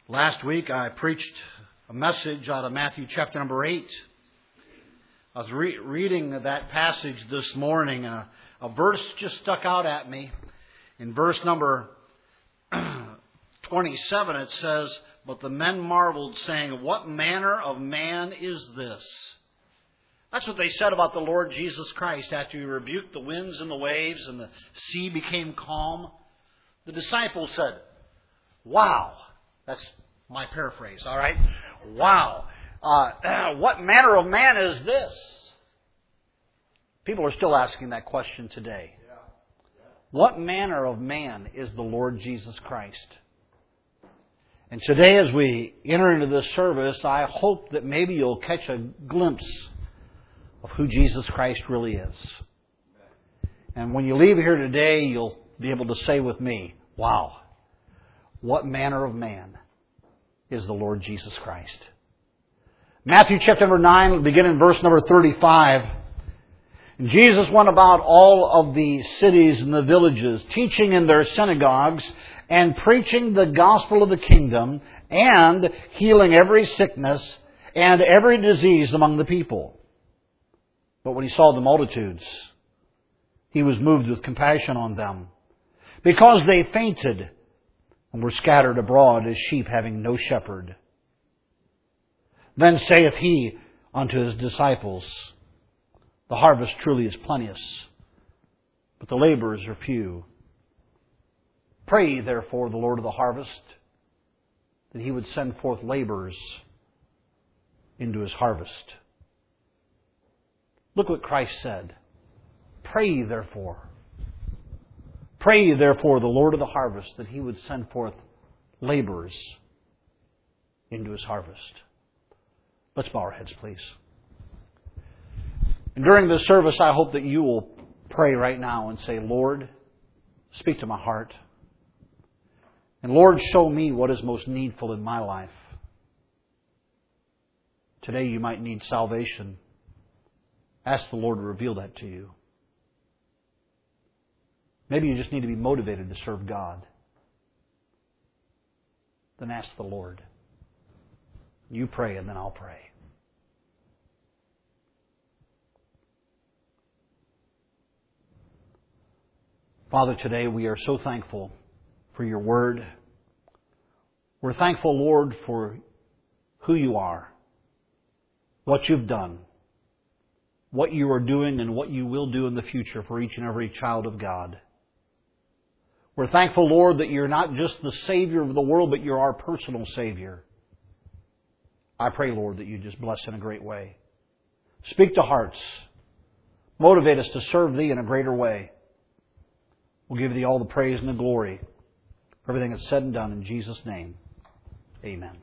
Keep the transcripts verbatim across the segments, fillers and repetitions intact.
Last week I preached a message out of Matthew chapter number eight. I was re- reading that passage this morning. Uh, a verse just stuck out at me. In verse number twenty-seven it says, "But the men marveled, saying, What manner of man is this?" That's what they said about the Lord Jesus Christ after He rebuked the winds and the waves and the sea became calm. The disciples said, "Wow." That's my paraphrase, all right? Wow. Uh, what manner of man is this? People are still asking that question today. What manner of man is the Lord Jesus Christ? And today as we enter into this service, I hope that maybe you'll catch a glimpse of who Jesus Christ really is. And when you leave here today, you'll be able to say with me, wow, what manner of man is the Lord Jesus Christ? Matthew chapter number nine, begin in verse number thirty-five. And Jesus went about all of the cities and the villages, teaching in their synagogues and preaching the gospel of the kingdom and healing every sickness and every disease among the people. But when He saw the multitudes, He was moved with compassion on them, because they fainted and were scattered abroad as sheep having no shepherd. Then saith He unto His disciples, The harvest truly is plenteous, but the laborers are few. Pray ye therefore the Lord of the harvest, that He would send forth laborers into His harvest. Look what Christ said. Pray ye therefore. Pray ye therefore the Lord of the harvest, that He would send forth laborers into His harvest. Let's bow our heads, please. And during this service, I hope that you will pray right now and say, Lord, speak to my heart. And Lord, show me what is most needful in my life. Today you might need salvation. Ask the Lord to reveal that to you. Maybe you just need to be motivated to serve God. Then ask the Lord. You pray and then I'll pray. Father, today we are so thankful for Your Word. We're thankful, Lord, for who You are, what You've done, what You are doing, and what You will do in the future for each and every child of God. We're thankful, Lord, that You're not just the Savior of the world, but You're our personal Savior. I pray, Lord, that You just bless in a great way. Speak to hearts. Motivate us to serve Thee in a greater way. We'll give Thee all the praise and the glory for everything that's said and done in Jesus' name. Amen.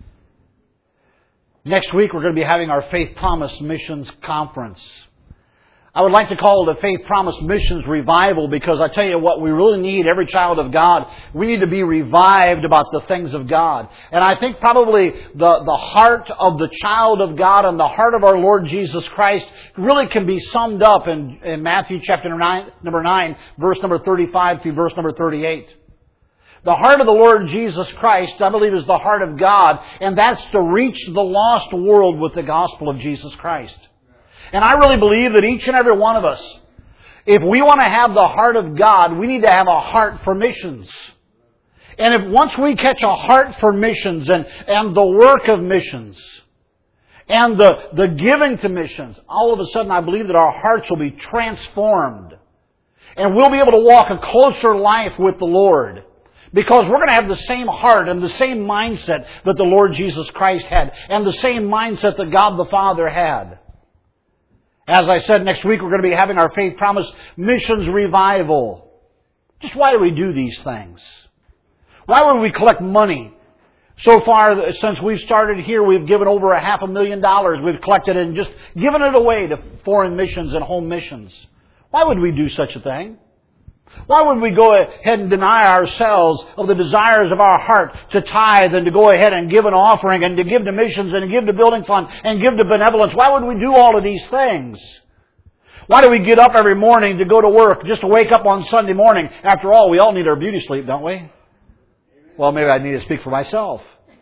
Next week we're going to be having our Faith Promise Missions Conference. I would like to call it a Faith Promise Missions Revival, because I tell you what, we really need, every child of God, we need to be revived about the things of God. And I think probably the, the heart of the child of God and the heart of our Lord Jesus Christ really can be summed up in, in Matthew chapter nine, number nine, verse number thirty-five through verse number thirty-eight. The heart of the Lord Jesus Christ, I believe, is the heart of God, and that's to reach the lost world with the gospel of Jesus Christ. And I really believe that each and every one of us, if we want to have the heart of God, we need to have a heart for missions. And if once we catch a heart for missions and, and the work of missions and the, the giving to missions, all of a sudden I believe that our hearts will be transformed. And we'll be able to walk a closer life with the Lord. Because we're going to have the same heart and the same mindset that the Lord Jesus Christ had. And the same mindset that God the Father had. As I said, next week we're going to be having our Faith Promise Missions Revival. Just why do we do these things? Why would we collect money? So far, since we've started here, we've given over a half a million dollars. We've collected it and just given it away to foreign missions and home missions. Why would we do such a thing? Why would we go ahead and deny ourselves of the desires of our heart to tithe and to go ahead and give an offering and to give to missions and to give to building fund and give to benevolence? Why would we do all of these things? Why do we get up every morning to go to work just to wake up on Sunday morning? After all, we all need our beauty sleep, don't we? Well, maybe I need to speak for myself.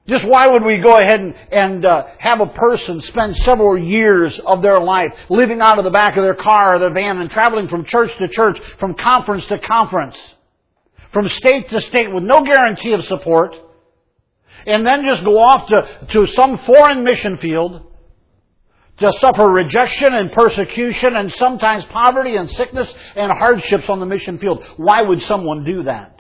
Just why would we go ahead and, and uh, have a person spend several years of their life living out of the back of their car or their van and traveling from church to church, from conference to conference, from state to state with no guarantee of support, and then just go off to, to some foreign mission field to suffer rejection and persecution and sometimes poverty and sickness and hardships on the mission field? Why would someone do that?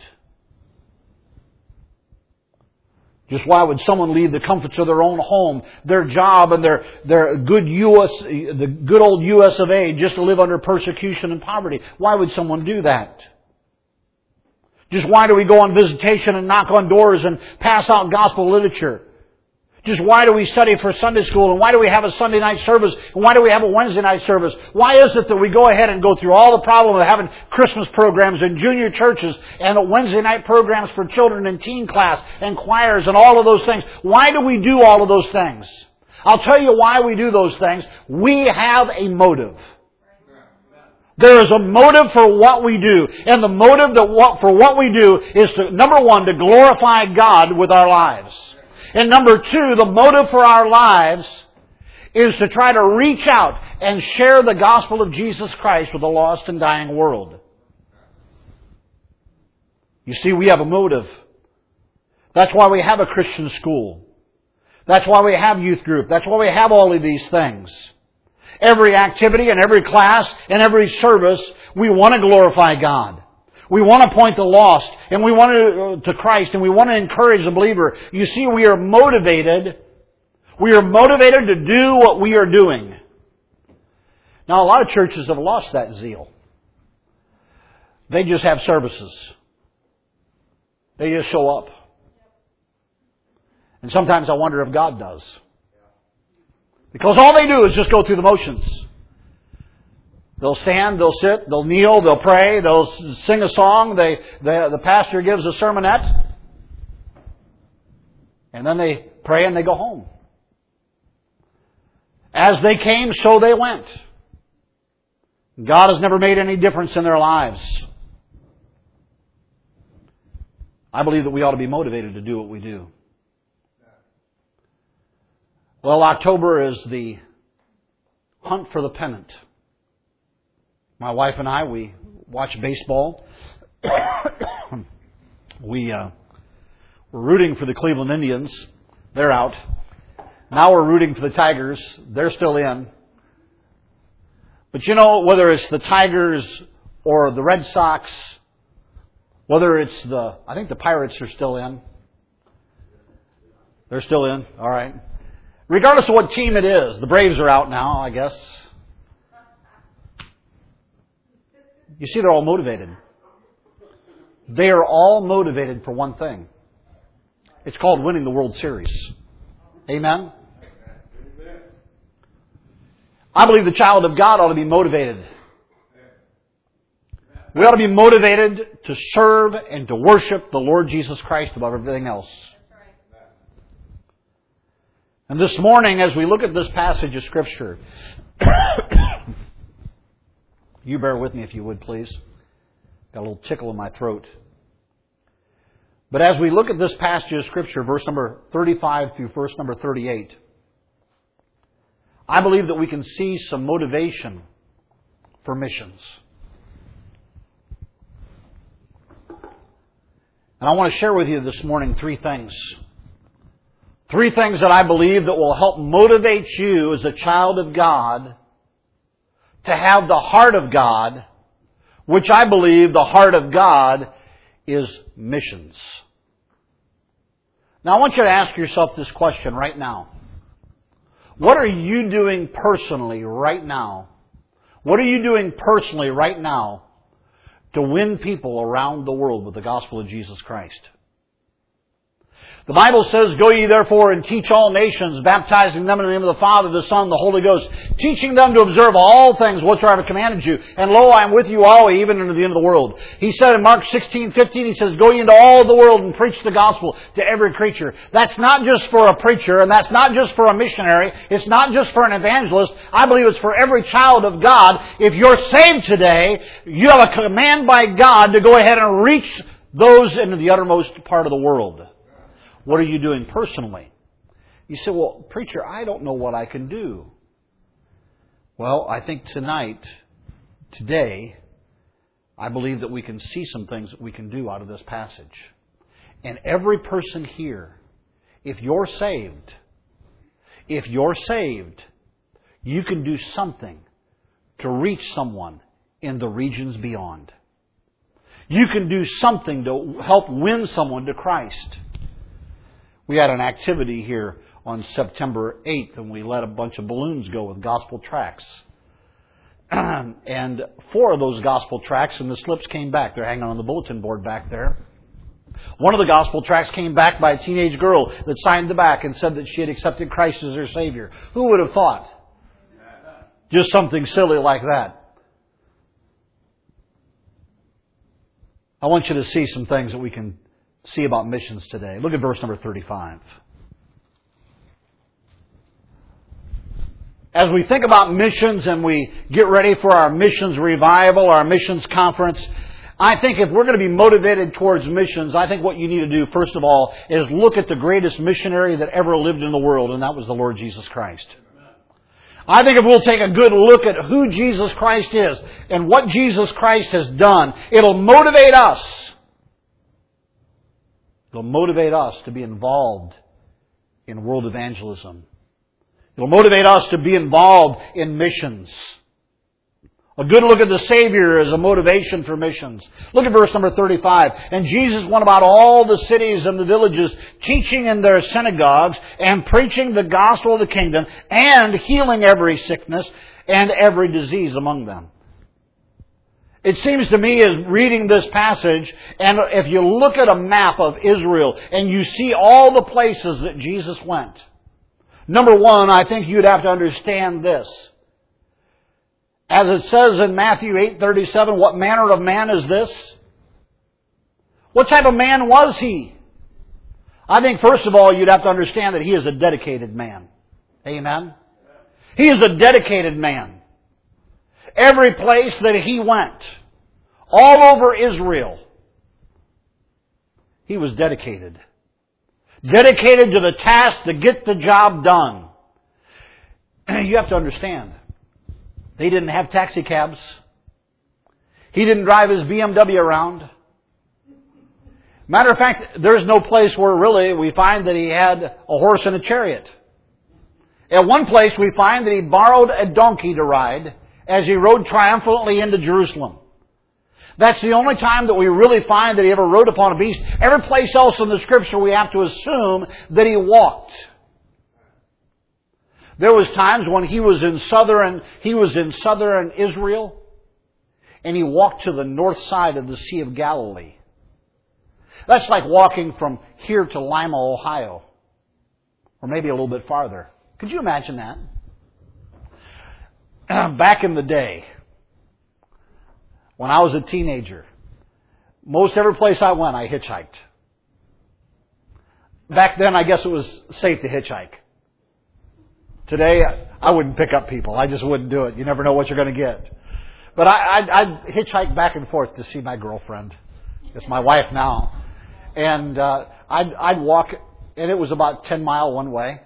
Just why would someone leave the comforts of their own home, their job, and their their good U S, the good old U S of A, just to live under persecution and poverty? Why would someone do that? Just why do we go on visitation and knock on doors and pass out gospel literature? Just why do we study for Sunday school? And why do we have a Sunday night service? And why do we have a Wednesday night service? Why is it that we go ahead and go through all the problem of having Christmas programs and junior churches and Wednesday night programs for children and teen class and choirs and all of those things? Why do we do all of those things? I'll tell you why we do those things. We have a motive. There is a motive for what we do. And the motive that what, for what we do is to, number one, to glorify God with our lives. And number two, the motive for our lives is to try to reach out and share the gospel of Jesus Christ with a lost and dying world. You see, we have a motive. That's why we have a Christian school. That's why we have youth group. That's why we have all of these things. Every activity and every class and every service, we want to glorify God. We want to point the lost, and we want to, to Christ, and we want to encourage the believer. You see, we are motivated. We are motivated to do what we are doing. Now, a lot of churches have lost that zeal. They just have services. They just show up. And sometimes I wonder if God does. Because all they do is just go through the motions. They'll stand, they'll sit, they'll kneel, they'll pray, they'll sing a song, they, they, the pastor gives a sermonette, and then they pray and they go home. As they came, so they went. God has never made any difference in their lives. I believe that we ought to be motivated to do what we do. Well, October is the hunt for the pennant. My wife and I, we watch baseball. we, uh, we're rooting for the Cleveland Indians. They're out. Now we're rooting for the Tigers. They're still in. But you know, whether it's the Tigers or the Red Sox, whether it's the, I think the Pirates are still in. They're still in. All right. Regardless of what team it is, the Braves are out now, I guess. You see, they're all motivated. They are all motivated for one thing. It's called winning the World Series. Amen? I believe the child of God ought to be motivated. We ought to be motivated to serve and to worship the Lord Jesus Christ above everything else. And this morning, as we look at this passage of Scripture, you bear with me if you would, please. Got a little tickle in my throat. But as we look at this passage of Scripture, verse number thirty-five through verse number thirty-eight, I believe that we can see some motivation for missions. And I want to share with you this morning three things. Three things that I believe that will help motivate you as a child of God to have the heart of God, which I believe the heart of God is missions. Now I want you to ask yourself this question right now. What are you doing personally right now? What are you doing personally right now to win people around the world with the gospel of Jesus Christ? The Bible says, "Go ye therefore and teach all nations, baptizing them in the name of the Father, the Son, and the Holy Ghost, teaching them to observe all things whatsoever I have commanded you. And lo, I am with you always, even unto the end of the world." He said in Mark sixteen fifteen, He says, "Go ye into all the world and preach the gospel to every creature." That's not just for a preacher, and that's not just for a missionary. It's not just for an evangelist. I believe it's for every child of God. If you're saved today, you have a command by God to go ahead and reach those into the uttermost part of the world. What are you doing personally? You say, well, preacher, I don't know what I can do. Well, I think tonight, today, I believe that we can see some things that we can do out of this passage. And every person here, if you're saved, if you're saved, you can do something to reach someone in the regions beyond. You can do something to help win someone to Christ. We had an activity here on September eighth, and we let a bunch of balloons go with gospel tracts. And four of those gospel tracts and the slips came back. They're hanging on the bulletin board back there. One of the gospel tracts came back by a teenage girl that signed the back and said that she had accepted Christ as her Savior. Who would have thought? Just something silly like that. I want you to see some things that we can see about missions today. Look at verse number thirty-five. As we think about missions and we get ready for our missions revival, our missions conference, I think if we're going to be motivated towards missions, I think what you need to do, first of all, is look at the greatest missionary that ever lived in the world, and that was the Lord Jesus Christ. I think if we'll take a good look at who Jesus Christ is and what Jesus Christ has done, it'll motivate us. It'll motivate us to be involved in world evangelism. It'll motivate us to be involved in missions. A good look at the Savior is a motivation for missions. Look at verse number thirty-five. And Jesus went about all the cities and the villages, teaching in their synagogues and preaching the gospel of the kingdom and healing every sickness and every disease among them. It seems to me as reading this passage, and if you look at a map of Israel and you see all the places that Jesus went, number one, I think you'd have to understand this. As it says in Matthew eight thirty-seven, what manner of man is this? What type of man was he? I think first of all you'd have to understand that he is a dedicated man. Amen? He is a dedicated man. Every place that he went, all over Israel, he was dedicated. Dedicated to the task to get the job done. You have to understand, they didn't have taxi cabs. He didn't drive his B M W around. Matter of fact, there's no place where really we find that he had a horse and a chariot. At one place we find that he borrowed a donkey to ride as he rode triumphantly into Jerusalem. That's the only time that we really find that he ever rode upon a beast. Every place else in the Scripture we have to assume that he walked. There was times when he was in southern he was in southern Israel, and he walked to the north side of the Sea of Galilee. That's like walking from here to Lima, Ohio, or maybe a little bit farther. Could you imagine that? Back in the day, when I was a teenager, most every place I went, I hitchhiked. Back then, I guess it was safe to hitchhike. Today, I wouldn't pick up people. I just wouldn't do it. You never know what you're going to get. But I, I'd, I'd hitchhike back and forth to see my girlfriend. It's my wife now. And uh, I'd, I'd walk, and it was about ten mile one way.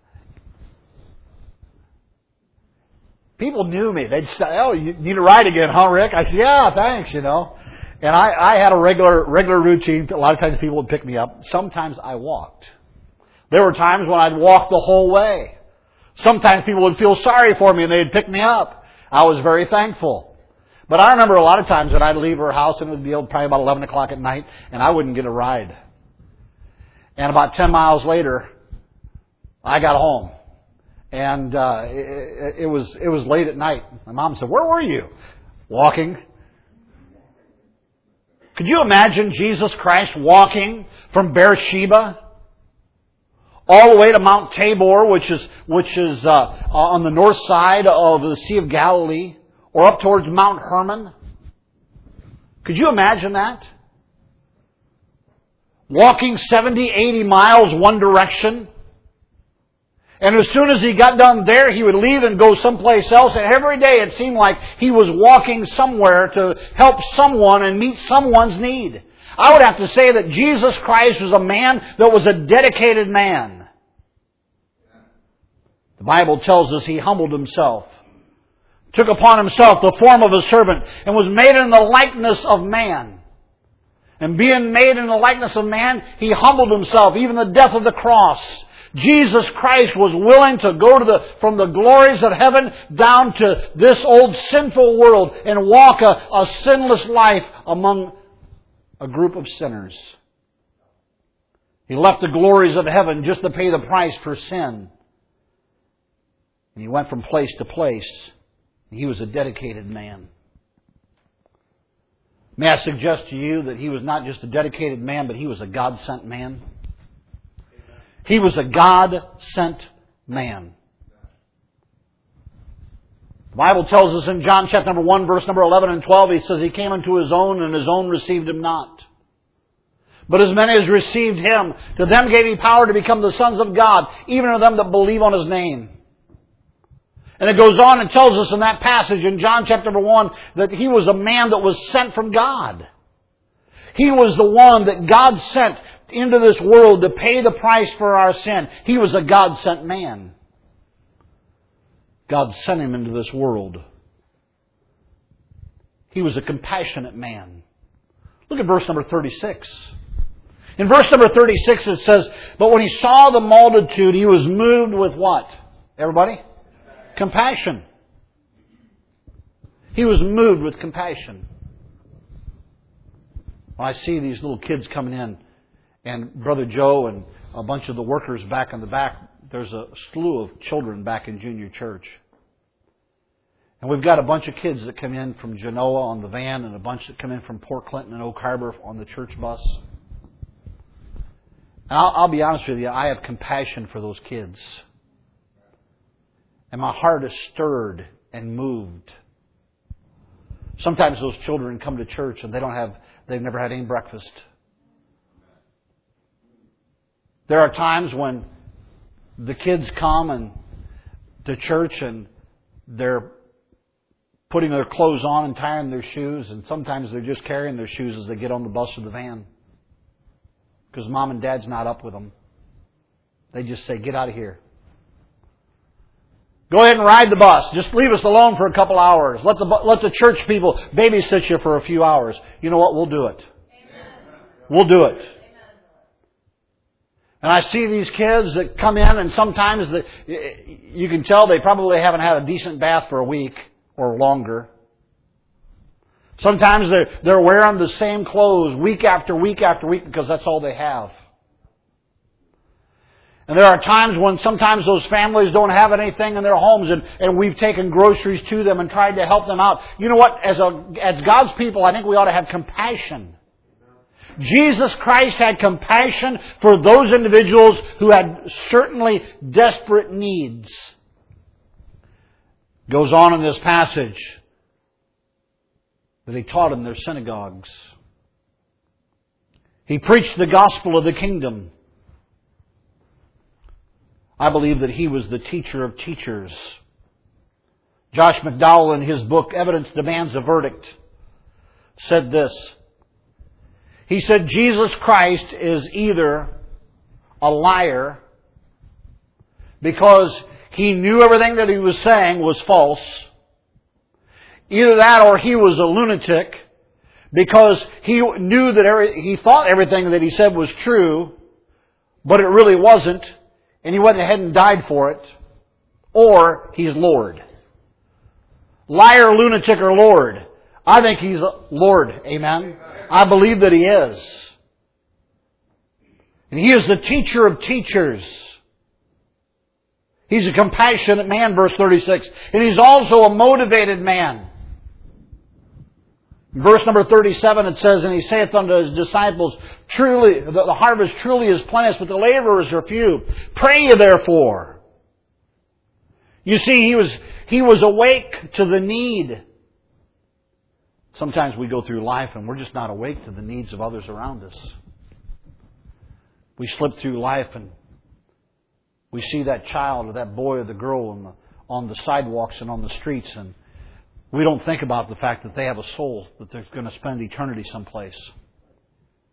People knew me. They'd say, "Oh, you need a ride again, huh, Rick?" I said, "Yeah, thanks, you know." And I, I had a regular regular routine. A lot of times people would pick me up. Sometimes I walked. There were times when I'd walk the whole way. Sometimes people would feel sorry for me and they'd pick me up. I was very thankful. But I remember a lot of times that I'd leave her house and it would be probably about eleven o'clock at night and I wouldn't get a ride. And about ten miles later, I got home. And uh, it, it was it was late at night. My mom said, "Where were you?" "Walking." Could you imagine Jesus Christ walking from Beersheba all the way to Mount Tabor, which is which is uh, on the north side of the Sea of Galilee, or up towards Mount Hermon? Could you imagine that? Walking seventy, eighty miles one direction. And as soon as he got done there, he would leave and go someplace else. And every day it seemed like he was walking somewhere to help someone and meet someone's need. I would have to say that Jesus Christ was a man that was a dedicated man. The Bible tells us He humbled Himself, took upon Himself the form of a servant, and was made in the likeness of man. And being made in the likeness of man, He humbled Himself, even the death of the cross. Jesus Christ was willing to go to the, from the glories of heaven down to this old sinful world and walk a, a sinless life among a group of sinners. He left the glories of heaven just to pay the price for sin. And He went from place to place. He was a dedicated man. May I suggest to you that He was not just a dedicated man, but He was a God-sent man? He was a God-sent man. The Bible tells us in John chapter number one, verse number eleven and twelve, He says, He came unto His own, and His own received Him not. But as many as received Him, to them gave He power to become the sons of God, even to them that believe on His name. And it goes on and tells us in that passage in John chapter number one that He was a man that was sent from God. He was the one that God sent into this world to pay the price for our sin. He was a God-sent man. God sent Him into this world. He was a compassionate man. Look at verse number thirty-six. In verse number thirty-six it says, but when He saw the multitude, He was moved with what? Everybody? Compassion. He was moved with compassion. When I see these little kids coming in, and Brother Joe and a bunch of the workers back in the back, there's a slew of children back in junior church. And we've got a bunch of kids that come in from Genoa on the van and a bunch that come in from Port Clinton and Oak Harbor on the church bus. And I'll, I'll be honest with you, I have compassion for those kids. And my heart is stirred and moved. Sometimes those children come to church and they don't have, they've never had any breakfast. There are times when the kids come and to church and they're putting their clothes on and tying their shoes, and sometimes they're just carrying their shoes as they get on the bus or the van because mom and dad's not up with them. They just say, get out of here. Go ahead and ride the bus. Just leave us alone for a couple hours. Let the let the church people babysit you for a few hours. You know what? We'll do it. Amen. We'll do it. Amen. And I see these kids that come in, and sometimes the, you can tell they probably haven't had a decent bath for a week or longer. Sometimes they're, they're wearing the same clothes week after week after week because that's all they have. And there are times when sometimes those families don't have anything in their homes, and, and we've taken groceries to them and tried to help them out. You know what? As a, as God's people, I think we ought to have compassion. Jesus Christ had compassion for those individuals who had certainly desperate needs. Goes on in this passage that He taught in their synagogues. He preached the gospel of the kingdom. I believe that He was the teacher of teachers. Josh McDowell, in his book, Evidence Demands a Verdict, said this. He said, Jesus Christ is either a liar because He knew everything that He was saying was false. Either that or He was a lunatic because He knew that every, He thought everything that He said was true, but it really wasn't. And He went ahead and died for it. Or He's Lord. Liar, lunatic, or Lord. I think He's Lord. Amen? I believe that He is. And He is the teacher of teachers. He's a compassionate man, verse thirty-six. And He's also a motivated man. In verse number thirty-seven it says, and He saith unto His disciples, truly, the, the harvest truly is plenteous, but the laborers are few. Pray ye therefore. You see, He was, he was awake to the need. Sometimes we go through life and we're just not awake to the needs of others around us. We slip through life and we see that child or that boy or the girl on the, on the sidewalks and on the streets, and we don't think about the fact that they have a soul, that they're going to spend eternity someplace.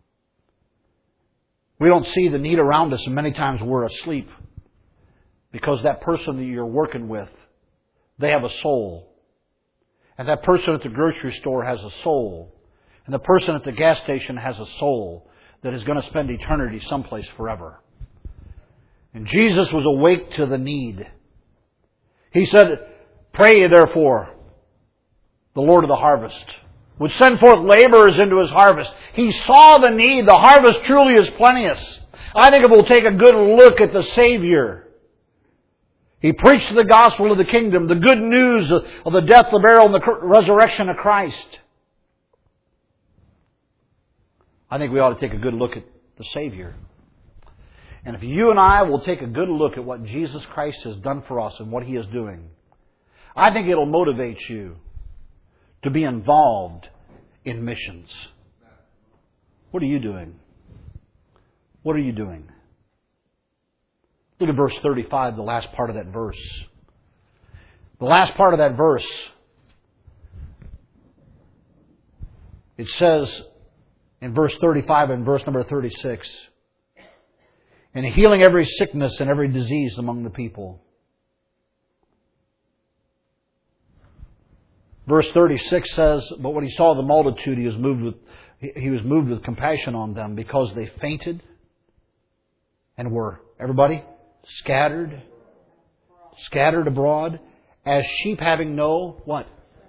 We don't see the need around us, and many times we're asleep. Because that person that you're working with, they have a soul. And that person at the grocery store has a soul. And the person at the gas station has a soul that is going to spend eternity someplace forever. And Jesus was awake to the need. He said, "Pray therefore, the Lord of the harvest would send forth laborers into His harvest." He saw the need. The harvest truly is plenteous. I think if we'll take a good look at the Savior, He preached the gospel of the kingdom, the good news of the death, the burial, and the resurrection of Christ. I think we ought to take a good look at the Savior. And if you and I will take a good look at what Jesus Christ has done for us and what He is doing, I think it'll motivate you to be involved in missions. What are you doing? What are you doing? Look at verse thirty-five, the last part of that verse. The last part of that verse, it says in verse thirty-five and verse number thirty-six, "And healing every sickness and every disease among the people." Verse thirty-six says, "But when He saw the multitude, He was moved with He was moved with compassion on them, because they fainted and were," everybody, "scattered, scattered abroad, as sheep having no," what?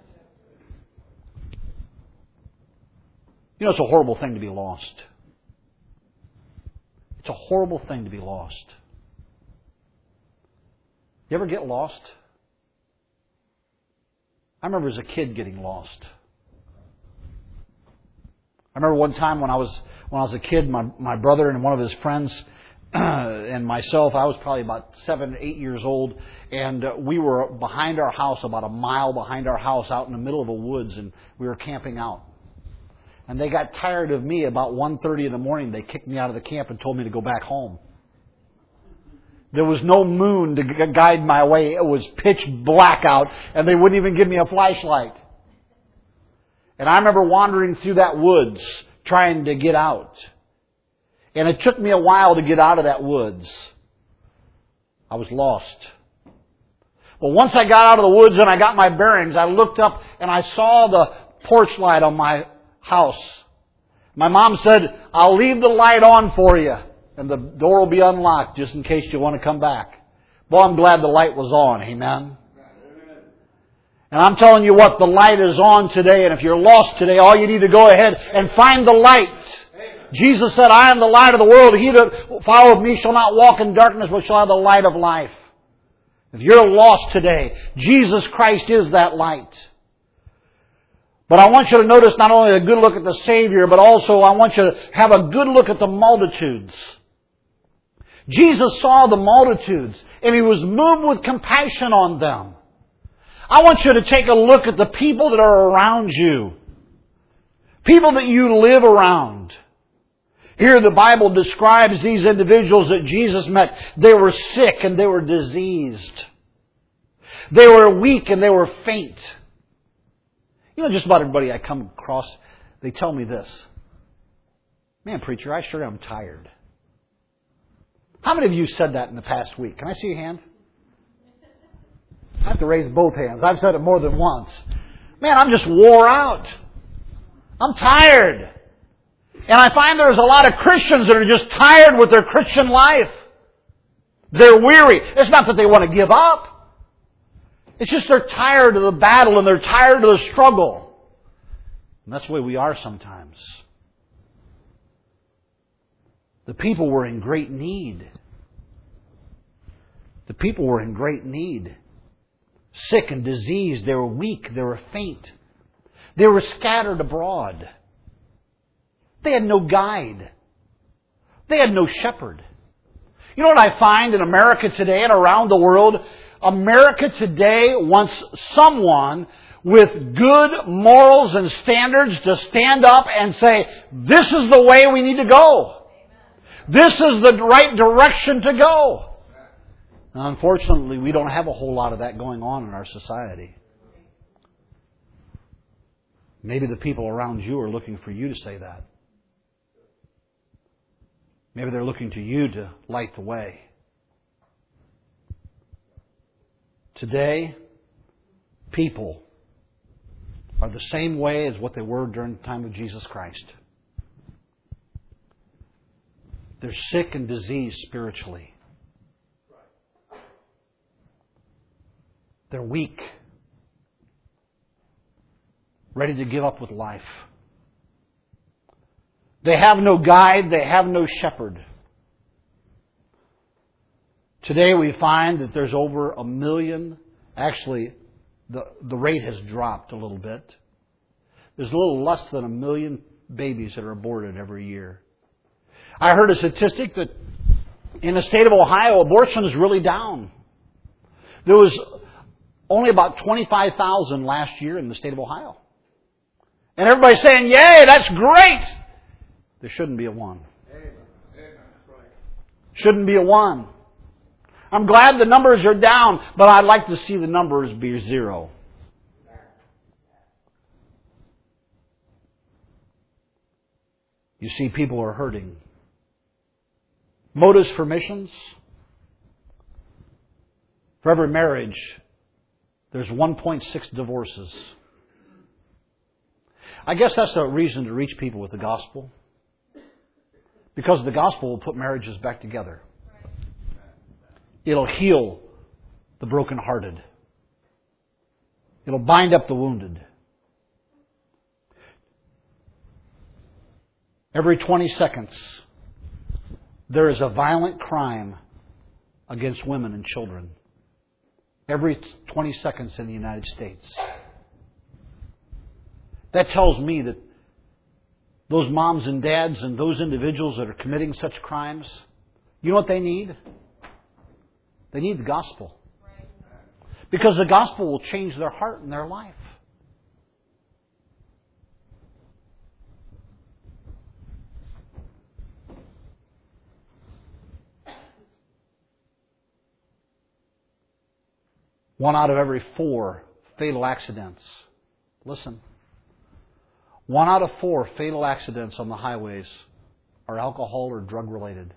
You know, it's a horrible thing to be lost. It's a horrible thing to be lost. You ever get lost? I remember as a kid getting lost. I remember one time when I was when I was a kid, my, my brother and one of his friends and myself, I was probably about seven, eight years old, and uh, we were behind our house, about a mile behind our house, out in the middle of the woods, and we were camping out. And they got tired of me. About one thirty in the morning, they kicked me out of the camp and told me to go back home. There was no moon to guide my way. It was pitch black out, and they wouldn't even give me a flashlight. And I remember wandering through that woods, trying to get out. And it took me a while to get out of that woods. I was lost. But once I got out of the woods and I got my bearings, I looked up and I saw the porch light on my house. My mom said, "I'll leave the light on for you, and the door will be unlocked just in case you want to come back." Boy, I'm glad the light was on. Amen. And I'm telling you what, the light is on today, and if you're lost today, all you need to go ahead and find the light. Jesus said, "I am the light of the world. He that followeth me shall not walk in darkness, but shall have the light of life." If you're lost today, Jesus Christ is that light. But I want you to notice not only a good look at the Savior, but also I want you to have a good look at the multitudes. Jesus saw the multitudes, and He was moved with compassion on them. I want you to take a look at the people that are around you. People that you live around. Here the Bible describes these individuals that Jesus met. They were sick and they were diseased. They were weak and they were faint. You know, just about everybody I come across, they tell me this: "Man, preacher, I sure am tired." How many of you said that in the past week? Can I see your hand? I have to raise both hands. I've said it more than once. Man, I'm just wore out. I'm tired. And I find there's a lot of Christians that are just tired with their Christian life. They're weary. It's not that they want to give up. It's just they're tired of the battle and they're tired of the struggle. And that's the way we are sometimes. The people were in great need. The people were in great need. Sick and diseased. They were weak. They were faint. They were scattered abroad. They had no guide. They had no shepherd. You know what I find in America today and around the world? America today wants someone with good morals and standards to stand up and say, "This is the way we need to go. This is the right direction to go." Now, unfortunately, we don't have a whole lot of that going on in our society. Maybe the people around you are looking for you to say that. Maybe they're looking to you to light the way. Today, people are the same way as what they were during the time of Jesus Christ. They're sick and diseased spiritually. They're weak, ready to give up with life. They have no guide, they have no shepherd. Today we find that there's over a million, actually the, the rate has dropped a little bit. There's a little less than a million babies that are aborted every year. I heard a statistic that in the state of Ohio, abortion is really down. There was only about twenty-five thousand last year in the state of Ohio. And everybody's saying, yay, that's great! There shouldn't be a one. Shouldn't be a one. I'm glad the numbers are down, but I'd like to see the numbers be zero. You see, people are hurting. Motives for missions. For every marriage, there's one point six divorces. I guess that's a reason to reach people with the gospel. Because the gospel will put marriages back together. It'll heal the brokenhearted. It'll bind up the wounded. Every twenty seconds, there is a violent crime against women and children. Every twenty seconds in the United States. That tells me that those moms and dads and those individuals that are committing such crimes, you know what they need? They need the gospel. Because the gospel will change their heart and their life. One out of every four fatal accidents. Listen. One out of four fatal accidents on the highways are alcohol or drug related.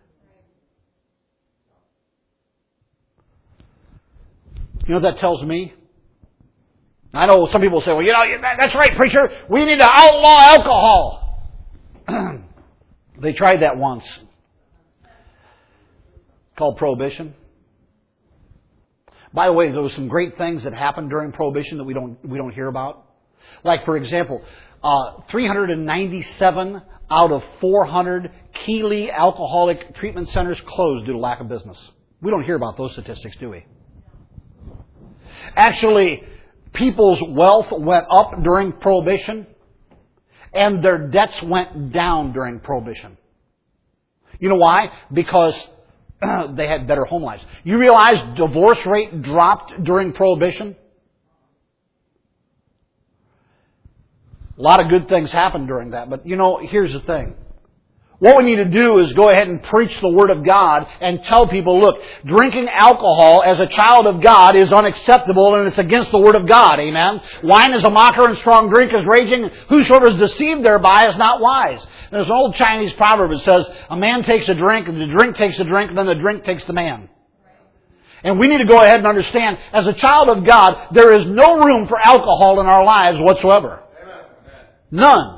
You know what that tells me? I know some people say, well, you know, that's right, preacher. We need to outlaw alcohol. They tried that once. Called Prohibition. By the way, there were some great things that happened during Prohibition that we don't we don't hear about. Like, for example, uh, three hundred ninety-seven out of four hundred Keeley alcoholic treatment centers closed due to lack of business. We don't hear about those statistics, do we? Actually, people's wealth went up during Prohibition, and their debts went down during Prohibition. You know why? Because they had better home lives. You realize divorce rate dropped during Prohibition? A lot of good things happened during that. But, you know, here's the thing. What we need to do is go ahead and preach the Word of God and tell people, look, drinking alcohol as a child of God is unacceptable and it's against the Word of God. Amen? Wine is a mocker and strong drink is raging. Whosoever is deceived thereby is not wise. There's an old Chinese proverb that says, a man takes a drink, and the drink takes a drink, and then the drink takes the man. And we need to go ahead and understand, as a child of God, there is no room for alcohol in our lives whatsoever. None.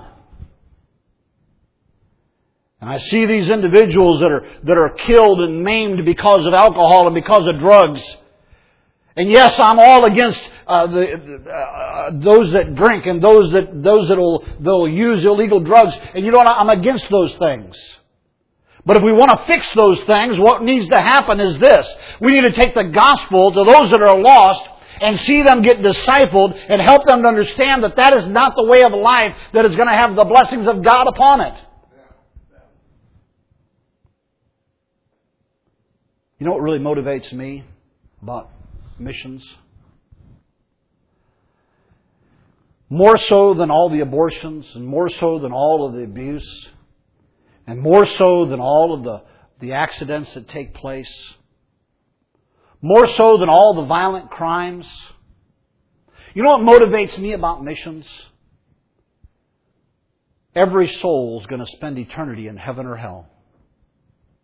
And I see these individuals that are that are killed and maimed because of alcohol and because of drugs. And yes, I'm all against uh, the, uh, those that drink and those that those that will they'll use illegal drugs. And you know what? I'm against those things. But if we want to fix those things, what needs to happen is this: we need to take the gospel to those that are lost and see them get discipled and help them to understand that that is not the way of life that is going to have the blessings of God upon it. You know what really motivates me about missions? More so than all the abortions, and more so than all of the abuse, and more so than all of the, the accidents that take place, more so than all the violent crimes. You know what motivates me about missions? Every soul is going to spend eternity in heaven or hell.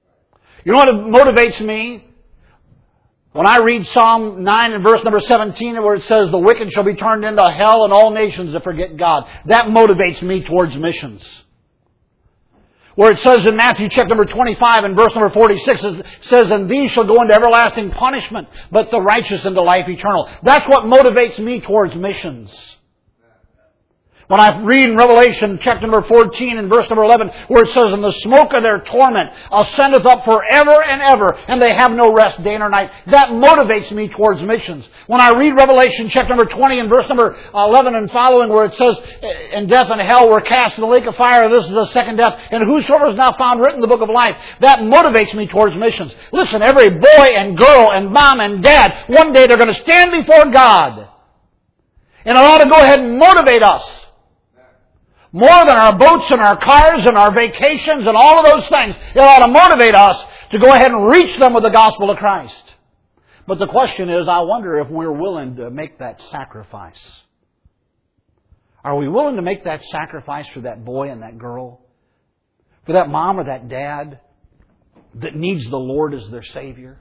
You know what motivates me? When I read Psalm nine and verse number seventeen, where it says, the wicked shall be turned into hell and all nations that forget God. That motivates me towards missions. Where it says in Matthew chapter number twenty-five and verse number forty-six, it says, and these shall go into everlasting punishment, but the righteous into life eternal. That's what motivates me towards missions. When I read in Revelation chapter number fourteen and verse number eleven, where it says, and the smoke of their torment ascendeth up forever and ever, and they have no rest day nor night. That motivates me towards missions. When I read Revelation chapter number twenty and verse number eleven and following, where it says, and death and hell were cast in the lake of fire, this is the second death, and whosoever is now found written in the book of life. That motivates me towards missions. Listen, every boy and girl and mom and dad, one day they're going to stand before God. And it ought to go ahead and motivate us. More than our boats and our cars and our vacations and all of those things. It ought to motivate us to go ahead and reach them with the gospel of Christ. But the question is, I wonder if we're willing to make that sacrifice. Are we willing to make that sacrifice for that boy and that girl? For that mom or that dad that needs the Lord as their Savior?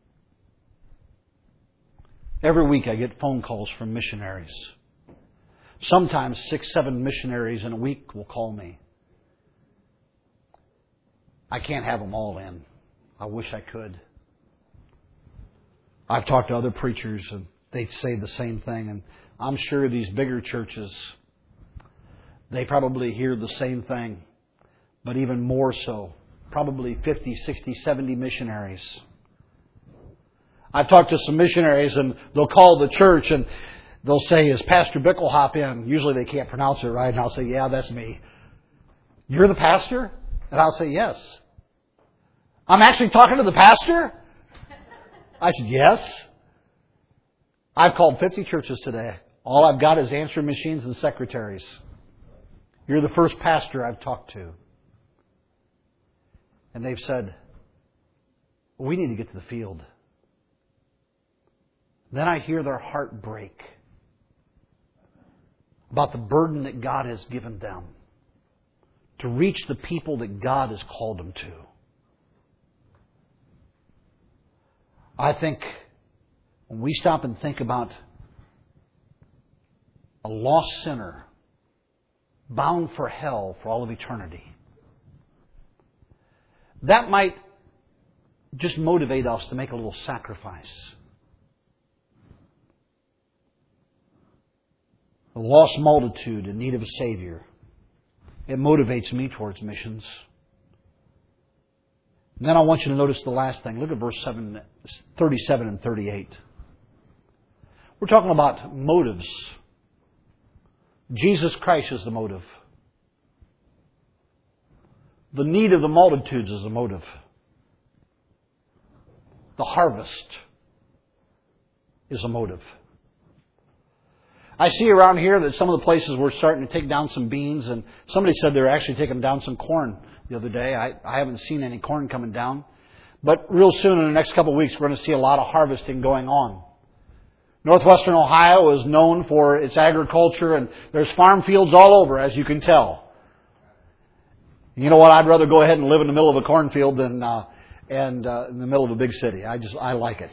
Every week I get phone calls from missionaries. Sometimes six, seven missionaries in a week will call me. I can't have them all in. I wish I could. I've talked to other preachers and they say the same thing. And I'm sure these bigger churches, they probably hear the same thing. But even more so, probably fifty, sixty, seventy missionaries. I've talked to some missionaries and they'll call the church and they'll say, is Pastor Bickelhop in? Usually they can't pronounce it right. And I'll say, yeah, that's me. You're the pastor? And I'll say, yes. I'm actually talking to the pastor? I said, yes. I've called fifty churches today. All I've got is answering machines and secretaries. You're the first pastor I've talked to. And they've said, we need to get to the field. Then I hear their heart break about the burden that God has given them to reach the people that God has called them to. I think when we stop and think about a lost sinner bound for hell for all of eternity, that might just motivate us to make a little sacrifice. A lost multitude in need of a Savior. It motivates me towards missions. And then I want you to notice the last thing. Look at verse seven, thirty-seven and thirty-eight. We're talking about motives. Jesus Christ is the motive. The need of the multitudes is the motive. The harvest is a motive. I see around here that some of the places we're starting to take down some beans, and somebody said they're actually taking down some corn the other day. I, I haven't seen any corn coming down. But real soon, in the next couple of weeks, we're going to see a lot of harvesting going on. Northwestern Ohio is known for its agriculture, and there's farm fields all over, as you can tell. You know what? I'd rather go ahead and live in the middle of a cornfield than uh, and uh, in the middle of a big city. I just I like it.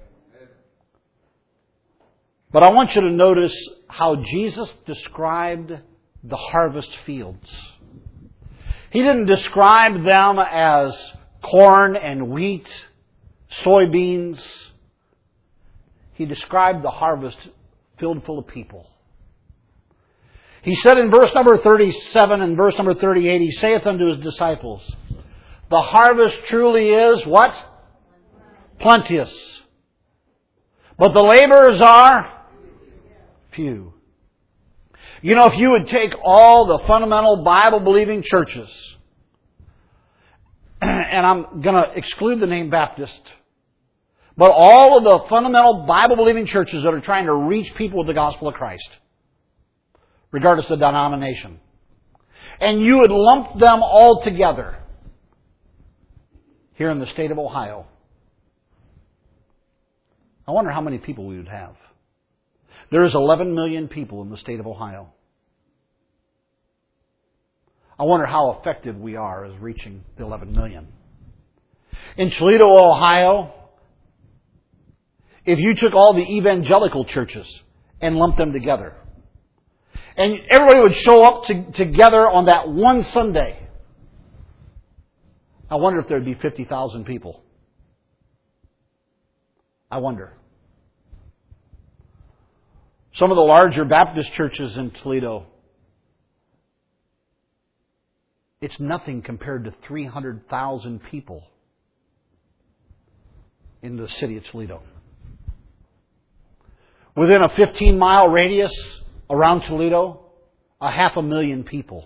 But I want you to notice how Jesus described the harvest fields. He didn't describe them as corn and wheat, soybeans. He described the harvest filled full of people. He said in verse number thirty-seven and verse number thirty-eight, He saith unto His disciples, the harvest truly is what? Plenteous. But the laborers are few. You know, if you would take all the fundamental Bible-believing churches, and I'm going to exclude the name Baptist, but all of the fundamental Bible-believing churches that are trying to reach people with the gospel of Christ, regardless of denomination, and you would lump them all together here in the state of Ohio, I wonder how many people we would have. There is eleven million people in the state of Ohio. I wonder how effective we are as reaching the eleven million. In Toledo, Ohio, if you took all the evangelical churches and lumped them together, and everybody would show up to, together on that one Sunday, I wonder if there would be fifty thousand people. I wonder. Some of the larger Baptist churches in Toledo, it's nothing compared to three hundred thousand people in the city of Toledo. Within a fifteen mile radius around Toledo, a half a million people.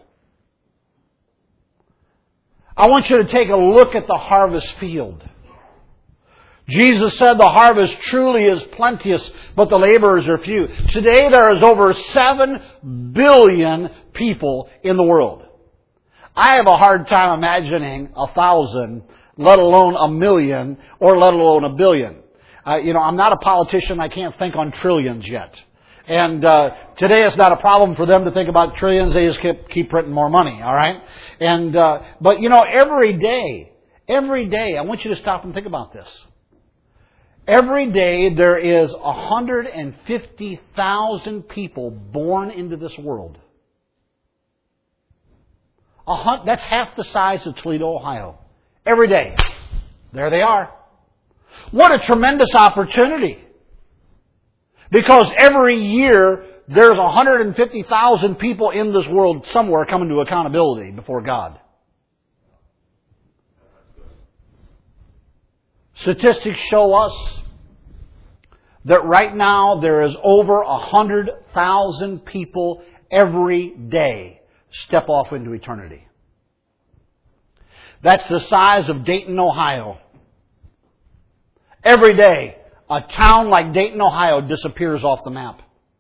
I want you to take a look at the harvest field. Jesus said the harvest truly is plenteous, but the laborers are few. Today there is over seven billion people in the world. I have a hard time imagining a thousand, let alone a million, or let alone a billion. Uh, you know, I'm not a politician. I can't think on trillions yet. And uh, today it's not a problem for them to think about trillions. They just keep, keep printing more money, all right? And uh, but, you know, every day, every day, I want you to stop and think about this. Every day there is one hundred fifty thousand people born into this world. A hun- that's half the size of Toledo, Ohio. Every day. There they are. What a tremendous opportunity. Because every year there's one hundred fifty thousand people in this world somewhere coming to accountability before God. Statistics show us that right now there is over one hundred thousand people every day step off into eternity. That's the size of Dayton, Ohio. Every day, a town like Dayton, Ohio disappears off the map.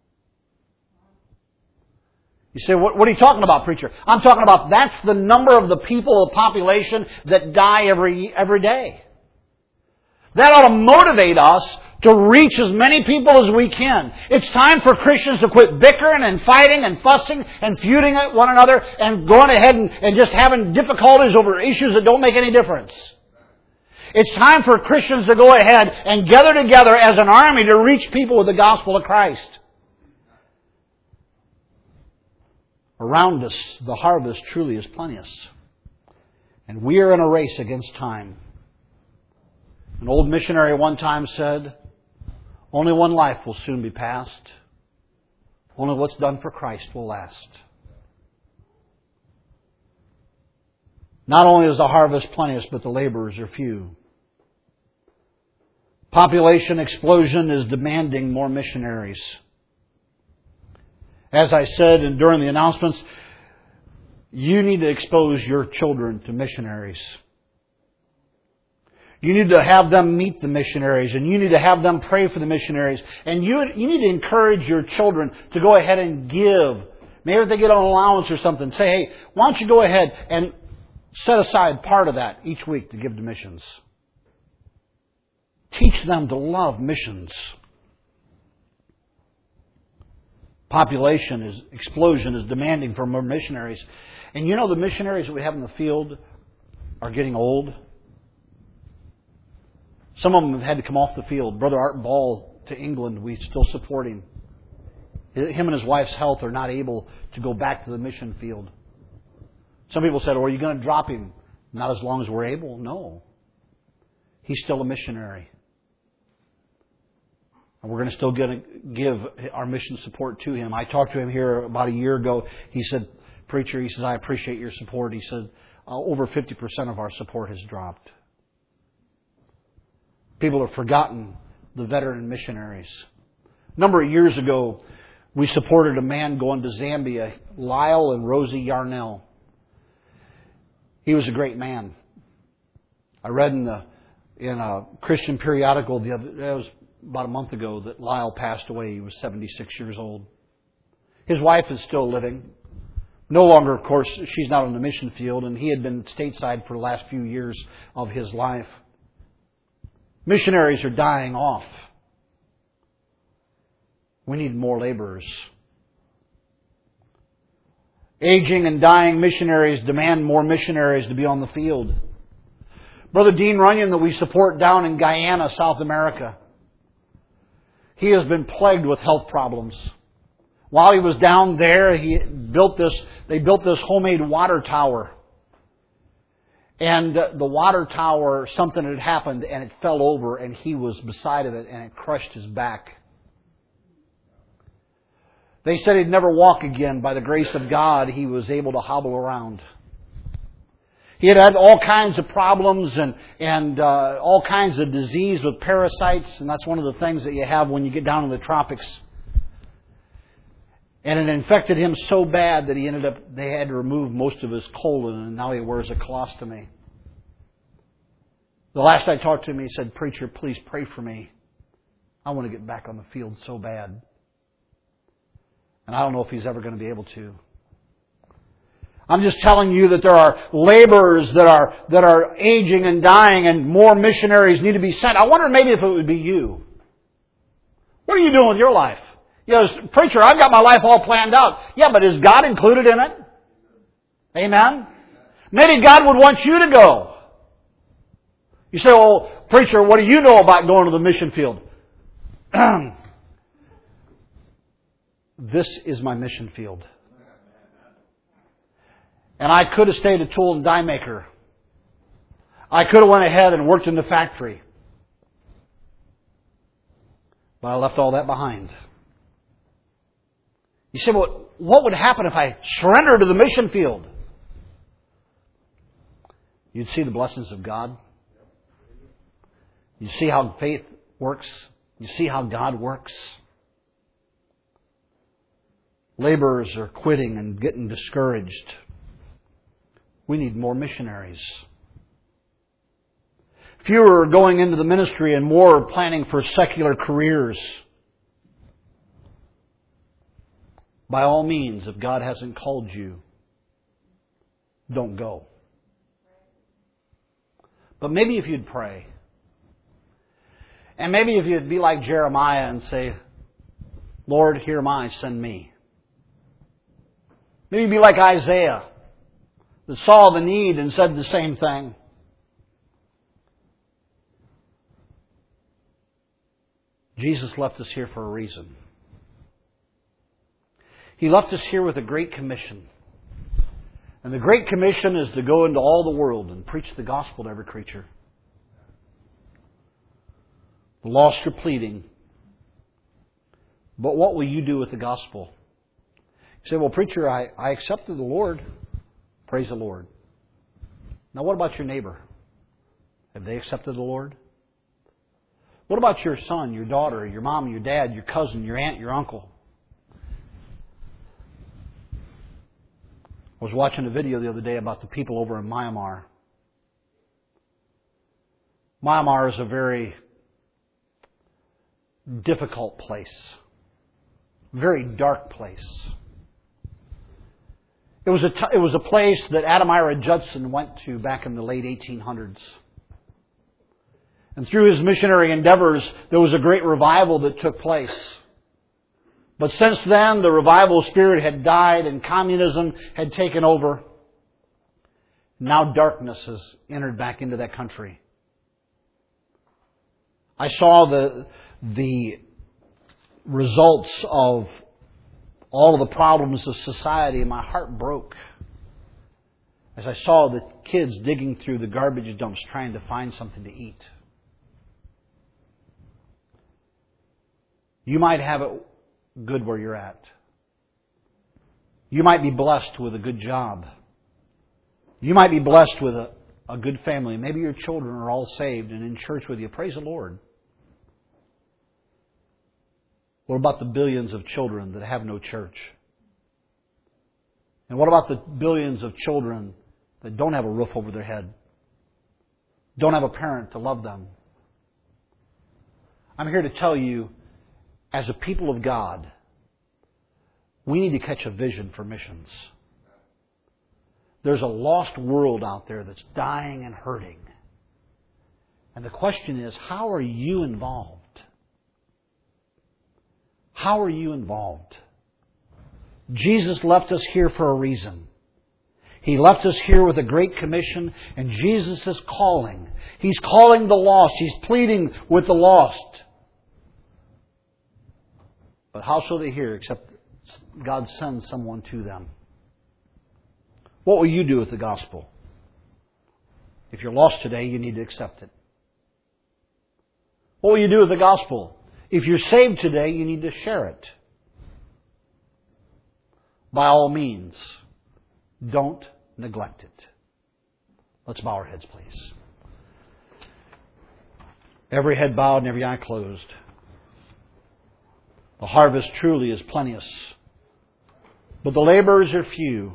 You say, what, what are you talking about, preacher? I'm talking about that's the number of the people of the population that die every, every day. That ought to motivate us to reach as many people as we can. It's time for Christians to quit bickering and fighting and fussing and feuding at one another and going ahead and, and just having difficulties over issues that don't make any difference. It's time for Christians to go ahead and gather together as an army to reach people with the gospel of Christ. Around us, the harvest truly is plenteous. And we are in a race against time. An old missionary one time said, only one life will soon be passed. Only what's done for Christ will last. Not only is the harvest plenteous, but the laborers are few. Population explosion is demanding more missionaries. As I said and during the announcements, you need to expose your children to missionaries. You need to have them meet the missionaries, and you need to have them pray for the missionaries. And you, you need to encourage your children to go ahead and give. Maybe if they get an allowance or something, say, hey, why don't you go ahead and set aside part of that each week to give to missions. Teach them to love missions. Population is explosion is demanding for more missionaries. And you know the missionaries that we have in the field are getting old. Some of them have had to come off the field. Brother Art Ball to England, we still support him. Him and his wife's health are not able to go back to the mission field. Some people said, oh, are you going to drop him? Not as long as we're able. No. He's still a missionary. And we're going to still get, give our mission support to him. I talked to him here about a year ago. He said, preacher, he says, I appreciate your support. He said, uh, over fifty percent of our support has dropped. People have forgotten the veteran missionaries. A number of years ago, we supported a man going to Zambia, Lyle and Rosie Yarnell. He was a great man. I read in the in a Christian periodical the other that was about a month ago that Lyle passed away. He was seventy-six years old. His wife is still living. No longer, of course, she's not on the mission field, and he had been stateside for the last few years of his life. Missionaries are dying off. We need more laborers. Aging and dying missionaries demand more missionaries to be on the field. Brother Dean Runyon that we support down in Guyana, South America. He has been plagued with health problems. While he was down there, he built this, they built this homemade water tower. And the water tower, something had happened and it fell over and he was beside of it and it crushed his back. They said he'd never walk again. By the grace of God, he was able to hobble around. He had had all kinds of problems and, and uh, all kinds of disease with parasites. And that's one of the things that you have when you get down in the tropics. And it infected him so bad that he ended up, they had to remove most of his colon, and now he wears a colostomy. The last I talked to him, he said, "Preacher, please pray for me. I want to get back on the field so bad." And I don't know if he's ever going to be able to. I'm just telling you that there are laborers that are, that are aging and dying, and more missionaries need to be sent. I wonder maybe if it would be you. What are you doing with your life? You know, "Preacher, I've got my life all planned out." Yeah, but is God included in it? Amen? Maybe God would want you to go. You say, "Well, preacher, what do you know about going to the mission field?" This is my mission field. And I could have stayed a tool and die maker. I could have went ahead and worked in the factory. But I left all that behind. You say, "Well, what would happen if I surrendered to the mission field?" You'd see the blessings of God. You see how faith works. You see how God works. Laborers are quitting and getting discouraged. We need more missionaries. Fewer are going into the ministry and more are planning for secular careers. By all means, if God hasn't called you, don't go. But maybe if you'd pray, and maybe if you'd be like Jeremiah and say, "Lord, here am I, send me." Maybe be like Isaiah that saw the need and said the same thing. Jesus left us here for a reason. He left us here with a great commission. And the great commission is to go into all the world and preach the gospel to every creature. The lost are pleading. But what will you do with the gospel? You say, "Well, preacher, I, I accepted the Lord." Praise the Lord. Now what about your neighbor? Have they accepted the Lord? What about your son, your daughter, your mom, your dad, your cousin, your aunt, your uncle? I was watching a video the other day about the people over in Myanmar. Myanmar is a very difficult place. Very dark place. It was a, t- it was a place that Adoniram Judson went to back in the late eighteen hundreds. And through his missionary endeavors, there was a great revival that took place. But since then, the revival spirit had died and communism had taken over. Now darkness has entered back into that country. I saw the, the results of all of the problems of society, and my heart broke as I saw the kids digging through the garbage dumps trying to find something to eat. You might have it good where you're at. You might be blessed with a good job. You might be blessed with a, a good family. Maybe your children are all saved and in church with you. Praise the Lord. What about the billions of children that have no church? And what about the billions of children that don't have a roof over their head? Don't have a parent to love them? I'm here to tell you, as a people of God, we need to catch a vision for missions. There's a lost world out there that's dying and hurting. And the question is, how are you involved? How are you involved? Jesus left us here for a reason. He left us here with a great commission, and Jesus is calling. He's calling the lost. He's pleading with the lost. But how shall they hear except God sends someone to them? What will you do with the gospel? If you're lost today, you need to accept it. What will you do with the gospel? If you're saved today, you need to share it. By all means, don't neglect it. Let's bow our heads, please. Every head bowed and every eye closed. The harvest truly is plenteous, but the laborers are few.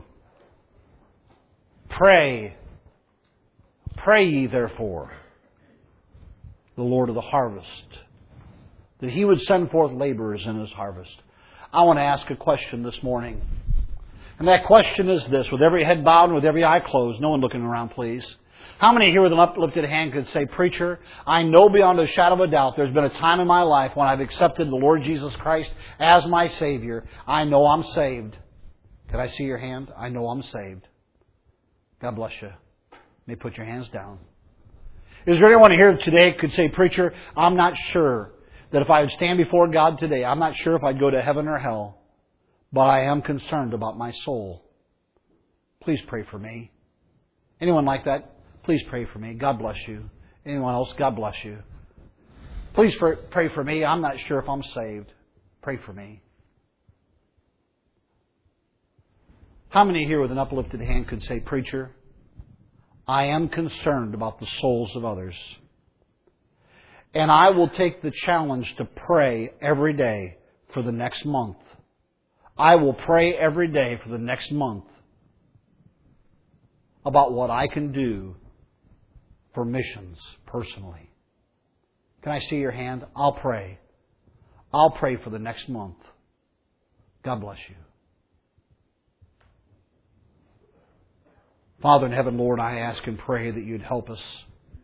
Pray, pray ye therefore, the Lord of the harvest, that He would send forth laborers in His harvest. I want to ask a question this morning. And that question is this, with every head bowed and with every eye closed, no one looking around, please. How many here with an uplifted hand could say, Preacher, I know beyond a shadow of a doubt there's been a time in my life when I've accepted the Lord Jesus Christ as my Savior. I know I'm saved. Can I see your hand? I know I'm saved. God bless you. You may put your hands down. Is there anyone here today who could say, Preacher, I'm not sure that if I would stand before God today, I'm not sure if I'd go to heaven or hell, but I am concerned about my soul. Please pray for me. Anyone like that? Please pray for me. God bless you. Anyone else? God bless you. Please pray for me. I'm not sure if I'm saved. Pray for me. How many here with an uplifted hand could say, Preacher, I am concerned about the souls of others. And I will take the challenge to pray every day for the next month. I will pray every day for the next month about what I can do for missions personally. Can I see your hand? I'll pray. I'll pray for the next month. God bless you. Father in heaven, Lord, I ask and pray that you'd help us.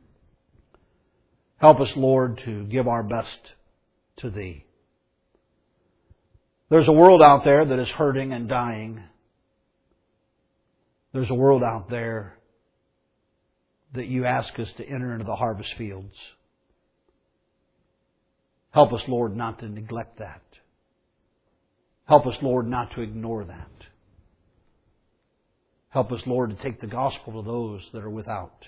Help us, Lord, to give our best to Thee. There's a world out there that is hurting and dying. There's a world out there that you ask us to enter into the harvest fields. Help us, Lord, not to neglect that. Help us, Lord, not to ignore that. Help us, Lord, to take the gospel to those that are without.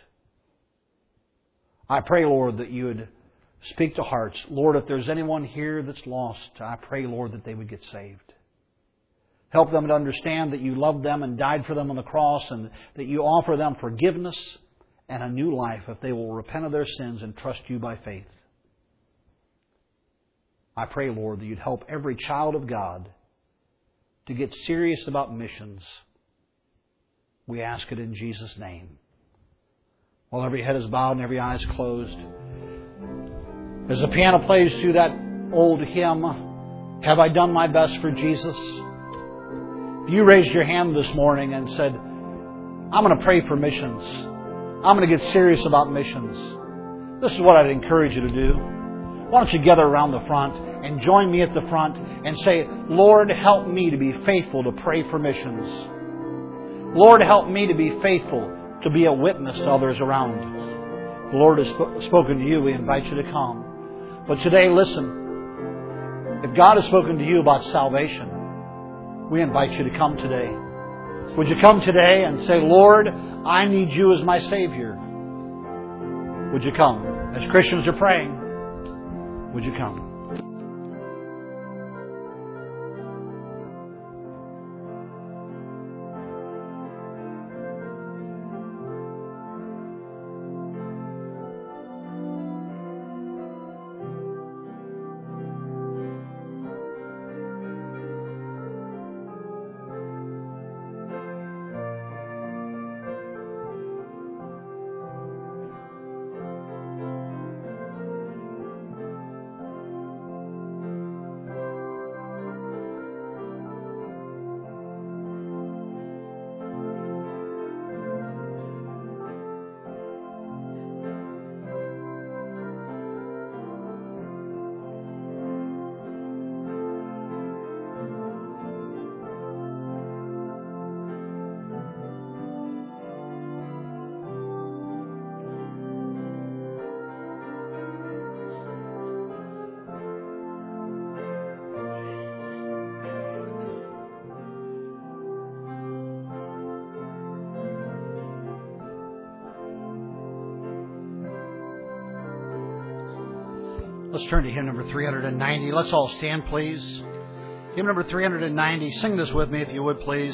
I pray, Lord, that you would speak to hearts. Lord, if there's anyone here that's lost, I pray, Lord, that they would get saved. Help them to understand that you loved them and died for them on the cross, and that you offer them forgiveness and a new life if they will repent of their sins and trust you by faith. I pray, Lord, that you'd help every child of God to get serious about missions. We ask it in Jesus' name. While every head is bowed and every eye is closed, as the piano plays through that old hymn, Have I Done My Best for Jesus? If you raised your hand this morning and said, I'm going to pray for missions. I'm going to get serious about missions. This is what I'd encourage you to do. Why don't you gather around the front and join me at the front and say, Lord, help me to be faithful to pray for missions. Lord, help me to be faithful to be a witness to others around. The Lord has sp- spoken to you. We invite you to come. But today, listen. If God has spoken to you about salvation, we invite you to come today. Would you come today and say, Lord, I need you as my Savior? Would you come? As Christians are praying, would you come? Let's turn to hymn number three hundred ninety. Let's all stand, please. Hymn number three hundred ninety. Sing this with me, if you would, please.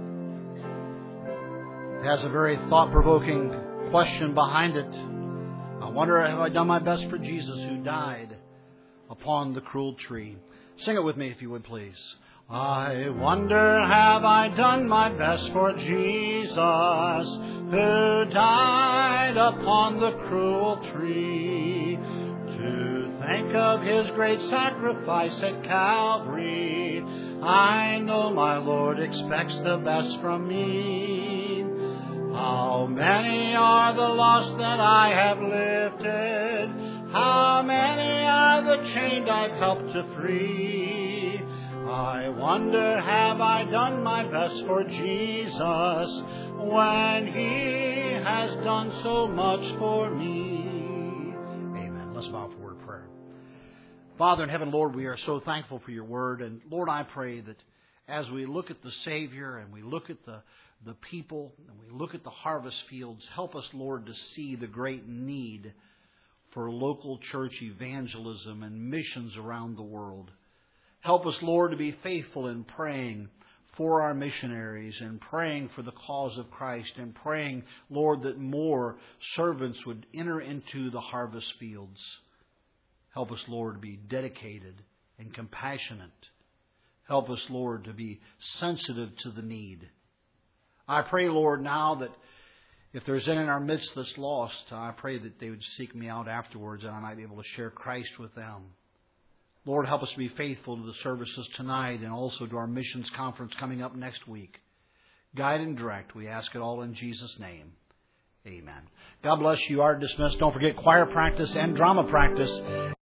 It has a very thought-provoking question behind it. I wonder, have I done my best for Jesus who died upon the cruel tree? Sing it with me, if you would, please. I wonder, have I done my best for Jesus who died upon the cruel tree? To think of His great sacrifice at Calvary, I know my Lord expects the best from me. How many are the lost that I have lifted? How many are the chained I've helped to free? I wonder, have I done my best for Jesus when He has done so much for me? Amen. Let's bow for a word of prayer. Father in heaven, Lord, we are so thankful for your word. And Lord, I pray that as we look at the Savior and we look at the, the people and we look at the harvest fields, help us, Lord, to see the great need for local church evangelism and missions around the world. Help us, Lord, to be faithful in praying for our missionaries and praying for the cause of Christ and praying, Lord, that more servants would enter into the harvest fields. Help us, Lord, to be dedicated and compassionate. Help us, Lord, to be sensitive to the need. I pray, Lord, now that if there's any in our midst that's lost, I pray that they would seek me out afterwards and I might be able to share Christ with them. Lord, help us to be faithful to the services tonight and also to our missions conference coming up next week. Guide and direct. We ask it all in Jesus' name. Amen. God bless you. You are dismissed. Don't forget choir practice and drama practice